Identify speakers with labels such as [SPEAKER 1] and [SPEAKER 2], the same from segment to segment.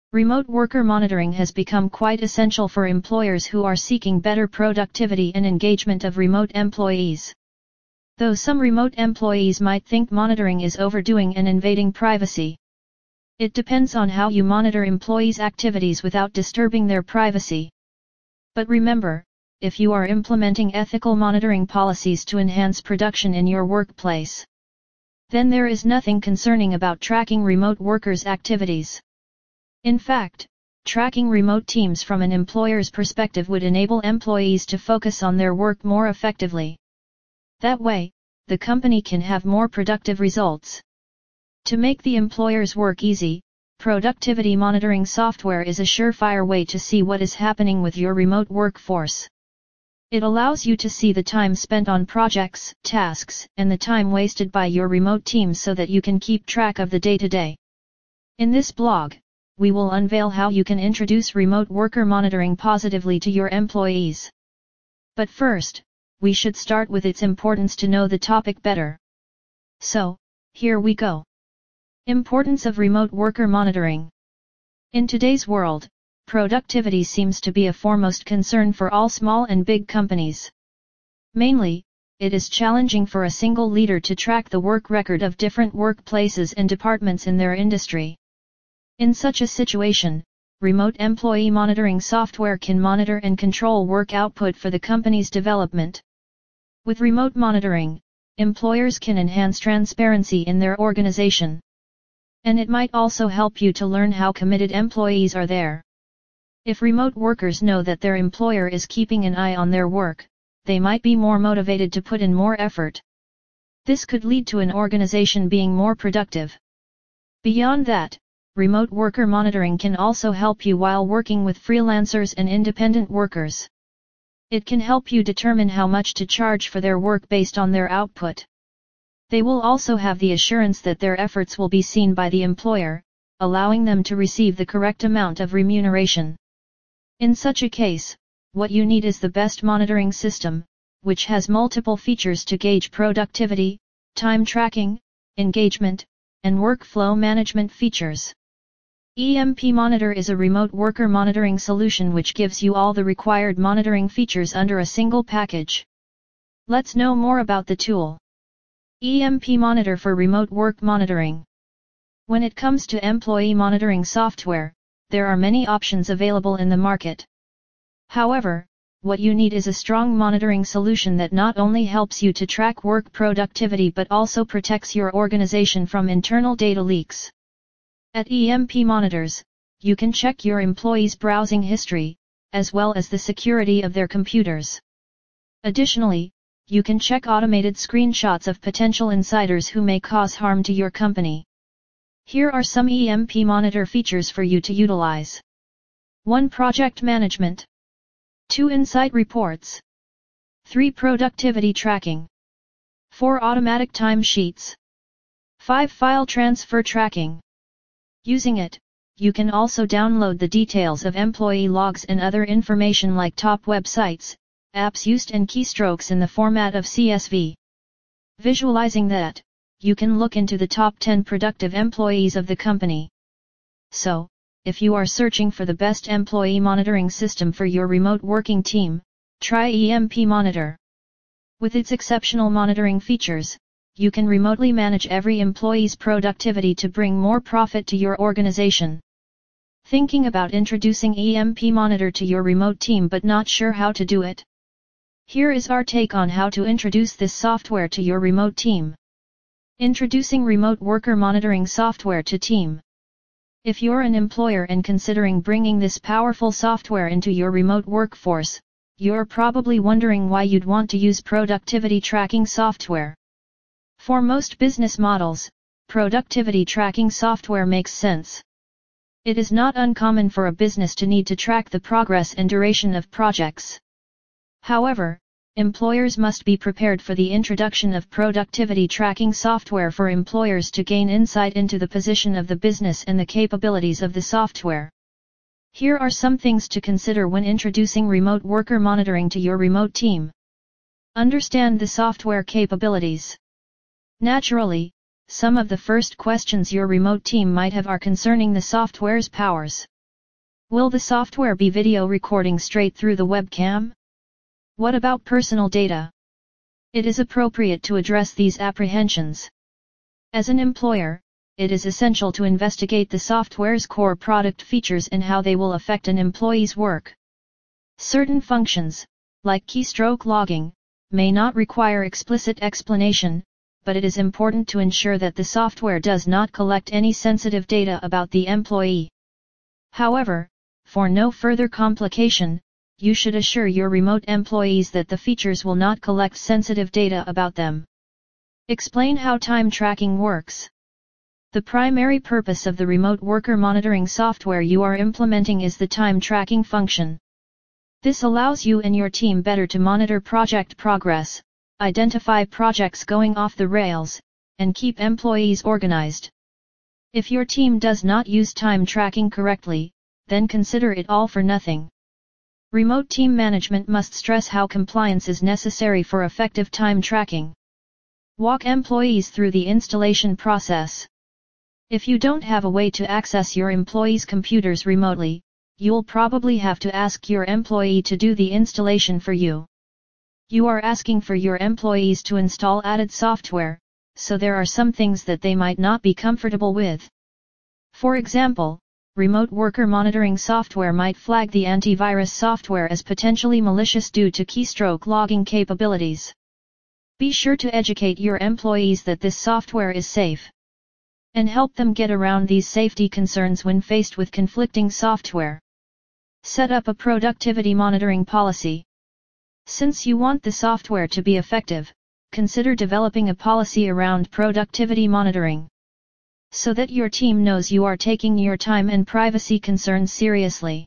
[SPEAKER 1] Remote worker monitoring has become quite essential for employers who are seeking better productivity and engagement of remote employees. Though some remote employees might think monitoring is overdoing and invading privacy. It depends on how you monitor employees' activities without disturbing their privacy. But remember, if you are implementing ethical monitoring policies to enhance production in your workplace, then there is nothing concerning about tracking remote workers' activities. In fact, tracking remote teams from an employer's perspective would enable employees to focus on their work more effectively. That way, the company can have more productive results. To make the employer's work easy, productivity monitoring software is a surefire way to see what is happening with your remote workforce. It allows you to see the time spent on projects, tasks, and the time wasted by your remote team so that you can keep track of the day-to-day. In this blog, we will unveil how you can introduce remote worker monitoring positively to your employees. But first, we should start with its importance to know the topic better. So, here we go. Importance of remote worker monitoring. In today's world, productivity seems to be a foremost concern for all small and big companies. Mainly, it is challenging for a single leader to track the work record of different workplaces and departments in their industry. In such a situation, remote employee monitoring software can monitor and control work output for the company's development. With remote monitoring, employers can enhance transparency in their organization. And it might also help you to learn how committed employees are there. If remote workers know that their employer is keeping an eye on their work, they might be more motivated to put in more effort. This could lead to an organization being more productive. Beyond that, remote worker monitoring can also help you while working with freelancers and independent workers. It can help you determine how much to charge for their work based on their output. They will also have the assurance that their efforts will be seen by the employer, allowing them to receive the correct amount of remuneration. In such a case, what you need is the best monitoring system, which has multiple features to gauge productivity, time tracking, engagement, and workflow management features. EMP Monitor is a remote worker monitoring solution which gives you all the required monitoring features under a single package. Let's know more about the tool. EMP Monitor for remote work monitoring. When it comes to employee monitoring software, there are many options available in the market. However, what you need is a strong monitoring solution that not only helps you to track work productivity but also protects your organization from internal data leaks. At EMP Monitors, you can check your employees' browsing history, as well as the security of their computers. Additionally, you can check automated screenshots of potential insiders who may cause harm to your company. Here are some EMP Monitor features for you to utilize. 1. Project Management. 2. Insight Reports. 3. Productivity Tracking. 4. Automatic Time Sheets. 5. File Transfer Tracking. Using it, you can also download the details of employee logs and other information like top websites, apps used and keystrokes in the format of CSV. Visualizing that, you can look into the top 10 productive employees of the company. So, if you are searching for the best employee monitoring system for your remote working team, try EMP Monitor. With its exceptional monitoring features, you can remotely manage every employee's productivity to bring more profit to your organization. Thinking about introducing EMP Monitor to your remote team but not sure how to do it? Here is our take on how to introduce this software to your remote team. Introducing remote worker monitoring software to team. If you're an employer and considering bringing this powerful software into your remote workforce, you're probably wondering why you'd want to use productivity tracking software. For most business models, productivity tracking software makes sense. It is not uncommon for a business to need to track the progress and duration of projects. However, employers must be prepared for the introduction of productivity tracking software for employers to gain insight into the position of the business and the capabilities of the software. Here are some things to consider when introducing remote worker monitoring to your remote team. Understand the software capabilities. Naturally, some of the first questions your remote team might have are concerning the software's powers. Will the software be video recording straight through the webcam? What about personal data? It is appropriate to address these apprehensions. As an employer, it is essential to investigate the software's core product features and how they will affect an employee's work. Certain functions, like keystroke logging, may not require explicit explanation, but it is important to ensure that the software does not collect any sensitive data about the employee. However, for no further complication, you should assure your remote employees that the features will not collect sensitive data about them. Explain how time tracking works. The primary purpose of the remote worker monitoring software you are implementing is the time tracking function. This allows you and your team better to monitor project progress, identify projects going off the rails, and keep employees organized. If your team does not use time tracking correctly, then consider it all for nothing. Remote team management must stress how compliance is necessary for effective time tracking. Walk employees through the installation process. If you don't have a way to access your employees' computers remotely, you'll probably have to ask your employee to do the installation for you. You are asking for your employees to install added software, so there are some things that they might not be comfortable with. For example, remote worker monitoring software might flag the antivirus software as potentially malicious due to keystroke logging capabilities. Be sure to educate your employees that this software is safe, and help them get around these safety concerns when faced with conflicting software. Set up a productivity monitoring policy. Since you want the software to be effective, consider developing a policy around productivity monitoring, so that your team knows you are taking your time and privacy concerns seriously.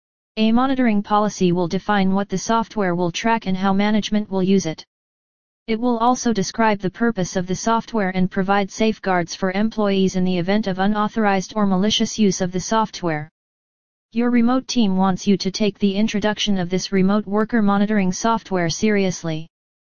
[SPEAKER 1] A monitoring policy will define what the software will track and how management will use it. It will also describe the purpose of the software and provide safeguards for employees in the event of unauthorized or malicious use of the software. Your remote team wants you to take the introduction of this remote worker monitoring software seriously.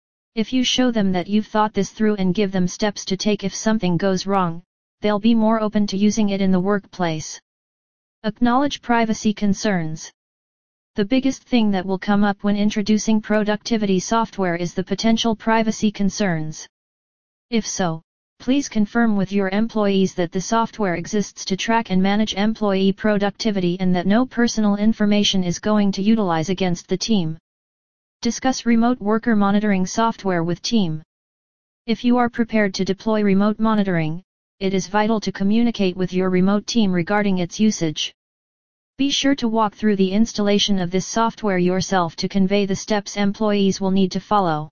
[SPEAKER 1] If you show them that you've thought this through and give them steps to take if something goes wrong, they'll be more open to using it in the workplace. Acknowledge privacy concerns. The biggest thing that will come up when introducing productivity software is the potential privacy concerns. If so, please confirm with your employees that the software exists to track and manage employee productivity and that no personal information is going to utilize against the team. Discuss remote worker monitoring software with team. If you are prepared to deploy remote monitoring, it is vital to communicate with your remote team regarding its usage. Be sure to walk through the installation of this software yourself to convey the steps employees will need to follow.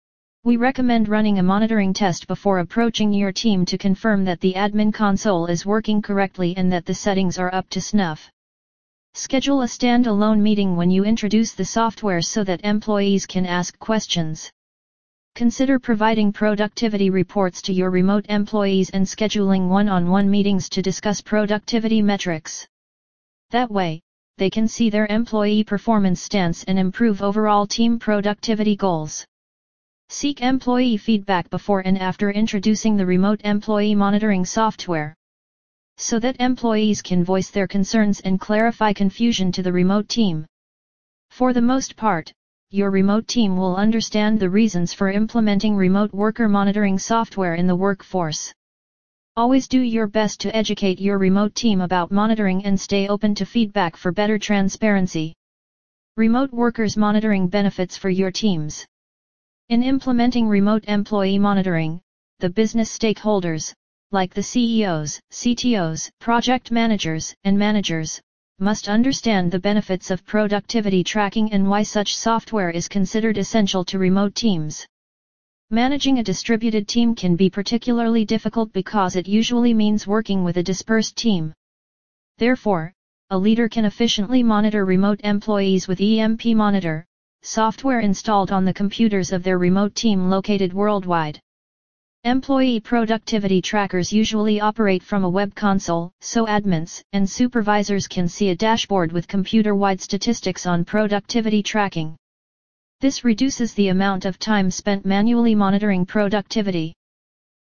[SPEAKER 1] We recommend running a monitoring test before approaching your team to confirm that the admin console is working correctly and that the settings are up to snuff. Schedule a stand-alone meeting when you introduce the software so that employees can ask questions. Consider providing productivity reports to your remote employees and scheduling one-on-one meetings to discuss productivity metrics. That way, they can see their employee performance stance and improve overall team productivity goals. Seek employee feedback before and after introducing the remote employee monitoring software, so that employees can voice their concerns and clarify confusion to the remote team. For the most part, your remote team will understand the reasons for implementing remote worker monitoring software in the workforce. Always do your best to educate your remote team about monitoring and stay open to feedback for better transparency. Remote workers monitoring benefits for your teams. In implementing remote employee monitoring, the business stakeholders, like the CEOs, CTOs, project managers, and managers, must understand the benefits of productivity tracking and why such software is considered essential to remote teams. Managing a distributed team can be particularly difficult because it usually means working with a dispersed team. Therefore, a leader can efficiently monitor remote employees with EMP Monitor, software installed on the computers of their remote team located worldwide. Employee productivity trackers usually operate from a web console, so admins and supervisors can see a dashboard with computer-wide statistics on productivity tracking. This reduces the amount of time spent manually monitoring productivity.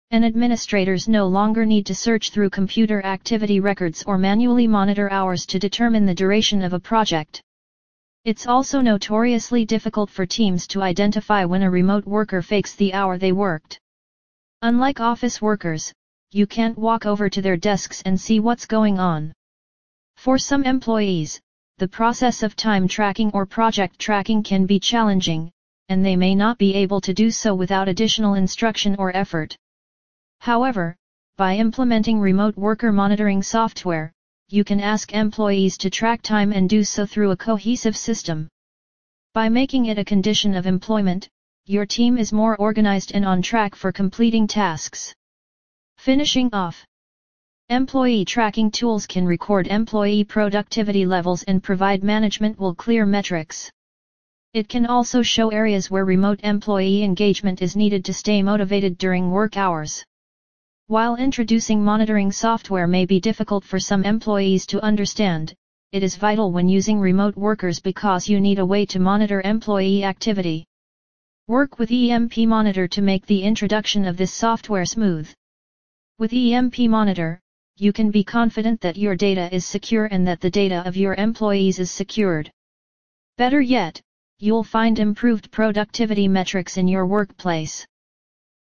[SPEAKER 1] And administrators no longer need to search through computer activity records or manually monitor hours to determine the duration of a project. It's also notoriously difficult for teams to identify when a remote worker fakes the hour they worked. Unlike office workers, you can't walk over to their desks and see what's going on. For some employees, the process of time tracking or project tracking can be challenging, and they may not be able to do so without additional instruction or effort. However, by implementing remote worker monitoring software, you can ask employees to track time and do so through a cohesive system. By making it a condition of employment, your team is more organized and on track for completing tasks. Finishing off. Employee tracking tools can record employee productivity levels and provide management with clear metrics. It can also show areas where remote employee engagement is needed to stay motivated during work hours. While introducing monitoring software may be difficult for some employees to understand, it is vital when using remote workers because you need a way to monitor employee activity. Work with EMP Monitor to make the introduction of this software smooth. With EMP Monitor, you can be confident that your data is secure and that the data of your employees is secured. Better yet, you'll find improved productivity metrics in your workplace.